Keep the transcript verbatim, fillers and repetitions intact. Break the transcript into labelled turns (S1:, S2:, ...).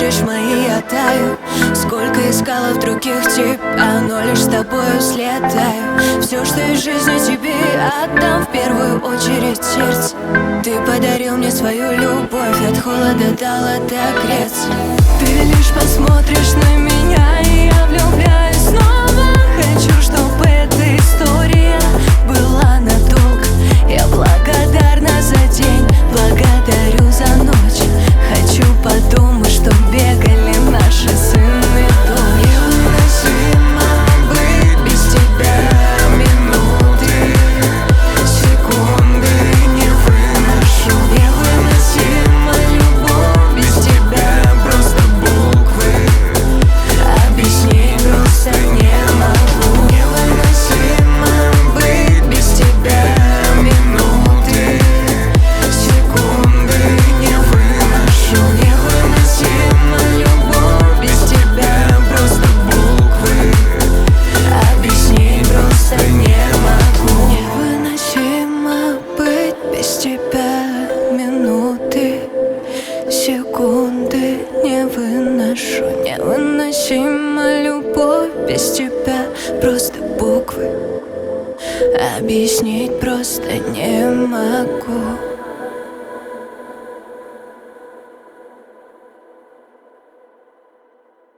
S1: смотришь мои, я таю. Сколько искала в других тебя, но лишь с тобою слетаю. Все, что из жизни тебе отдам, в первую очередь сердце. Ты подарил мне свою любовь, от холода дал отогреться. Ты лишь посмотришь на меня, и я влюбляюсь снова. Хочу, чтобы эта история была надолго. Я благодарна за день, благодарю за ночь. Хочу подумать, что бегали наши сыны дочь. Невыносимо быть без тебя, минуты, секунды не выношу. Невыносимо любовь без тебя, просто буквы объяснить просто не могу. Невыносимо быть без тебя, минуты, секунды не выношу. Невыносимо любовь без тебя, просто буквы объяснить просто не могу. Невыносимо быть без тебя, минуты, секунды не выношу. Невыносимо любовь без тебя, просто буквы объяснить просто не могу.